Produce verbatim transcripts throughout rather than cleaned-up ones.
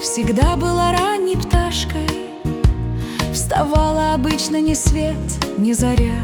всегда была ранней пташкой. Вставала обычно ни свет, ни заря.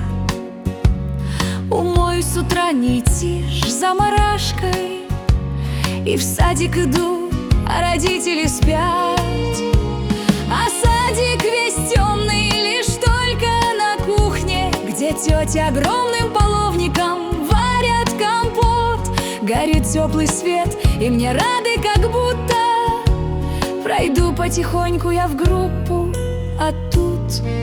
Умоюсь с утра, не тишь за марашкой, и в садик иду, а родители спят. А садик весь темный, лишь только на кухне, где тетя огромным половником варят компот. Горит теплый свет, и мне рады, как будто. Пройду потихоньку я в группу, а тут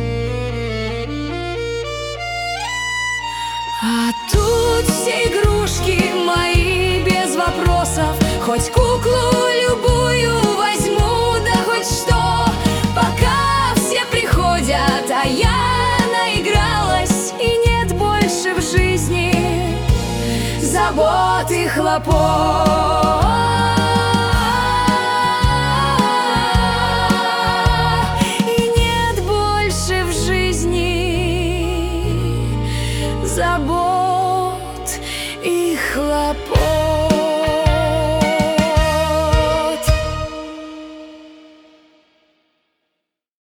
А тут все игрушки мои без вопросов. Хоть куклу любую возьму, да хоть что, пока все приходят, а я наигралась, и нет больше в жизни забот и хлопот. Забот и хлопот.